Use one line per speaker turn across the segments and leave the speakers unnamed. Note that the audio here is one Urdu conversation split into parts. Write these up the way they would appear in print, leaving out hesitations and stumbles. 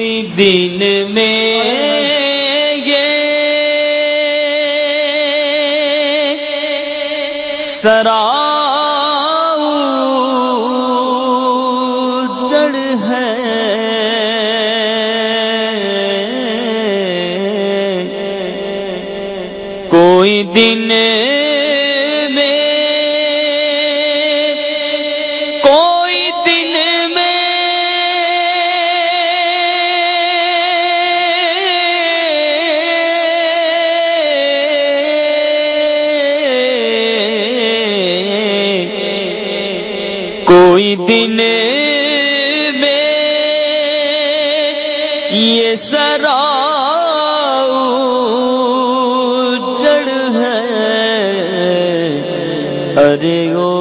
کوئی دن میں یہ سراوجڑ ہے، کوئی دن کوئی دن میں یہ سراوجڑ ہے، ارے او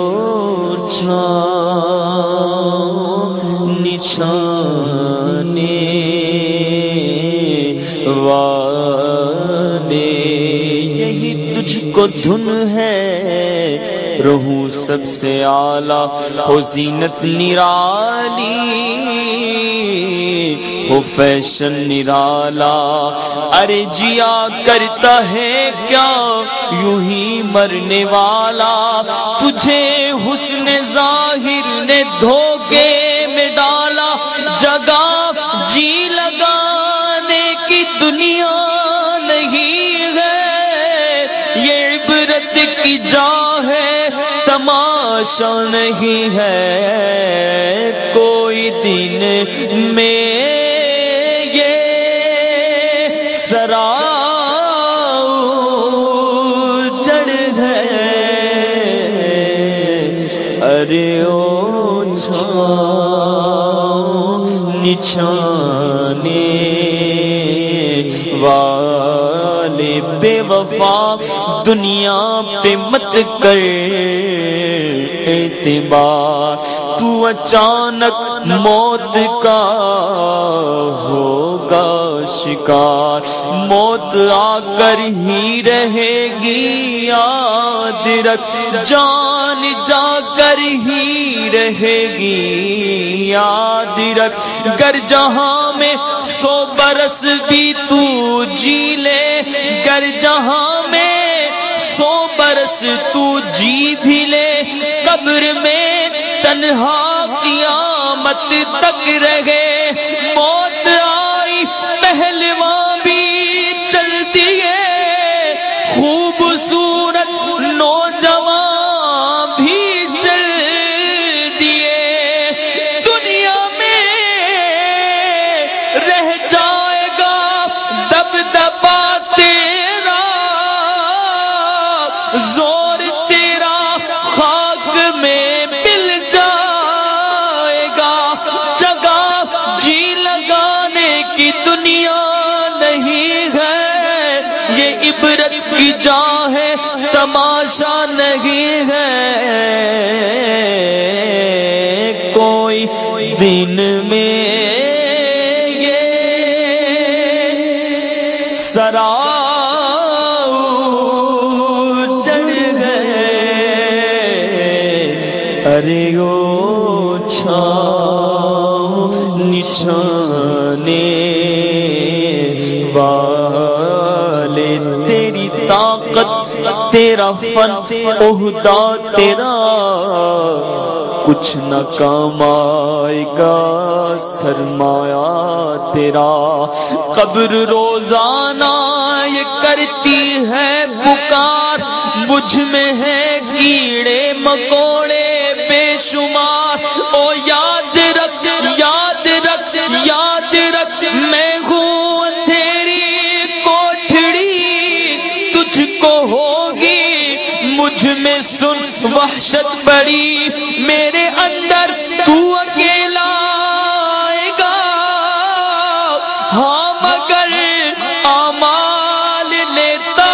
چھاؤں نچھانے والے، یہی تجھ کو دھن ہے، رہوں سب سے اعلیٰ ہو زینت نرالی، ہو فیشن نرالا، ارے جیا کرتا ہے کیا یوں ہی مرنے والا، تجھے حسن ظاہر نے دھوکے میں ڈالا، جگہ جی لگانے کی دنیا نہیں ہے، یہ عبرت کی جا ہے تماشا نہیں ہے، کوئی دن میں یہ سراوجڑ ہے، ارے او چھاؤں نچھانے والے، بے وفا دنیا پہ مت کر اعتبار، تو اچانک موت کا ہوگا شکار، موت آ کر ہی رہے گی یاد رکھ، جان جا کر ہی رہے گی یاد رکھ، گر جہاں میں 100 برس بھی تو جی لے، گر جہاں میں 100 برس تو جی بھی لے، قبر میں تنہا قیامت تک رہے، موت آئی پہلوان بھی چل دیے، خوبصورت نوجوان بھی چل دیے، دنیا میں رہ جائے گا دبدبا تیرا، زور تیرا خاک میں مل جائے گا، جگہ جی لگانے کی دنیا نہیں ہے، یہ عبرت کی جا ہے تماشا نہیں ہے، کوئی دن میں یہ سراوجڑ ہے، ارے او چھاؤں نچھانے والے، تیری طاقت تیرا فن عہدہ تیرا کچھ نہ کام آئے گا، سرمایہ تیرا، قبر روزانہ یہ کرتی ہے پکار، مجھ میں ہے کیڑے مکوڑے بے شمار، او یاد رکھ یاد رکھ یاد رکھ، میں ہوں تیری کوٹھڑی، تجھ کو ہوگی مجھ میں سن وحشت بڑی، میرے اندر تو اکیلا آئے گا، ہاں مگر اعمال لیتا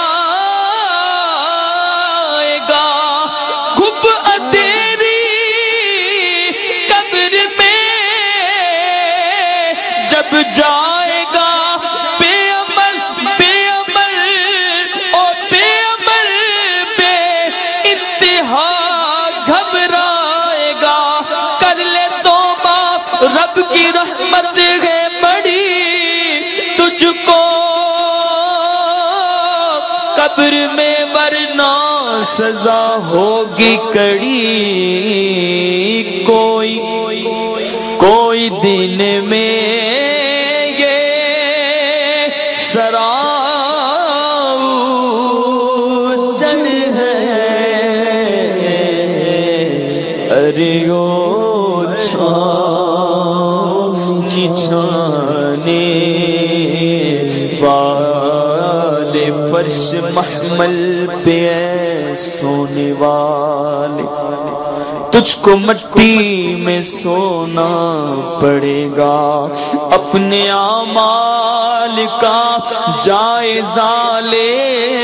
آئے گا، گھب تیری قبر میں جب جائے گا، بے عمل او بے عمل بے انتہا گھبرائے گا، کر لے توبہ رب کی رحمت ہے بڑی، قبر میں ورنہ سزا ہوگی کڑی، کوئی دن میں یہ سراؤجن ہے، ارے او چھانے والے فرش محمل پہ اے سونے والے، تجھ کو مٹی میں سونا پڑے گا، اپنے اعمال کا جائزہ لے،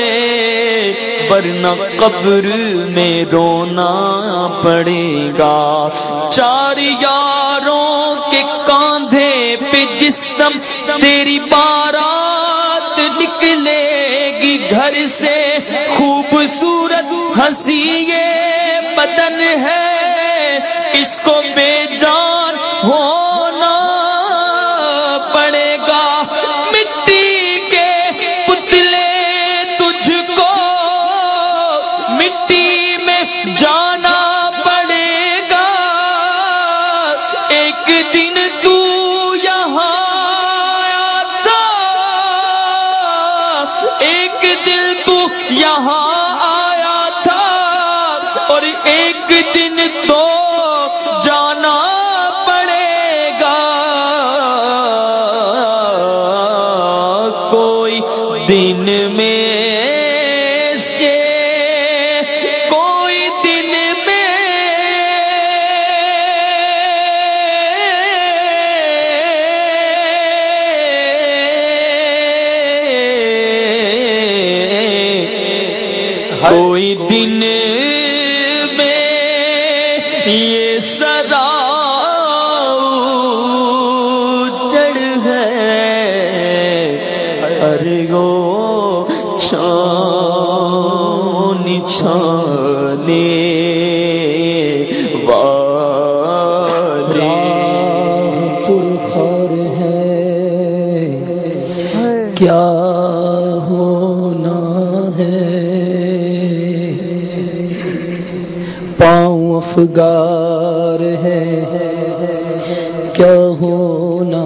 ورنہ قبر میں رونا پڑے گا۔ چار یاروں کے کاندھے پہ جس دم تیری بارات نکلے گی گھر سے، خوبصورت ہنسی یہ بدن ہے، اس کو بے جان ہونا پڑے گا۔ مٹی کے پتلے تجھ کو مٹی میں جانا پڑے گا، ایک دن تو یہاں آیا تھا، ایک دن تو یہاں آیا تھا، اور ایک دن تو جانا پڑے گا، کوئی دن میں سے کوئی دن میں کوئی دن میں یہ سراؤجڑ ہے، ارے گو چھانے والے
پرخور ہے، کیا ہونا ہے، پاؤں افگار ہے، کیا ہونا،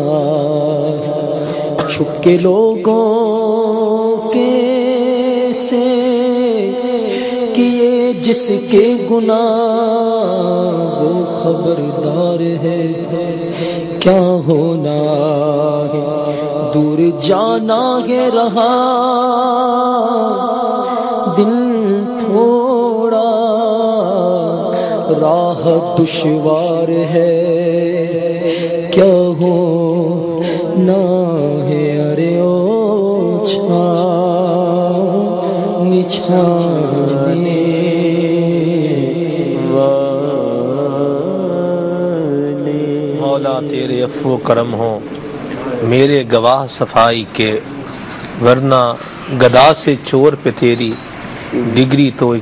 چھپ کے لوگوں کے سے کیے جس کے گناہ وہ خبردار ہے، کیا ہونا ہے، دور جانا ہے، رہا دن تھوڑا، راہ دشوار ہے، کیا ہونا ہے، ارے او چھانے والے۔
مولا تیرے عفو و کرم ہو میرے گواہ صفائی کے، ورنہ گدا سے چور پہ تیری ڈگری تو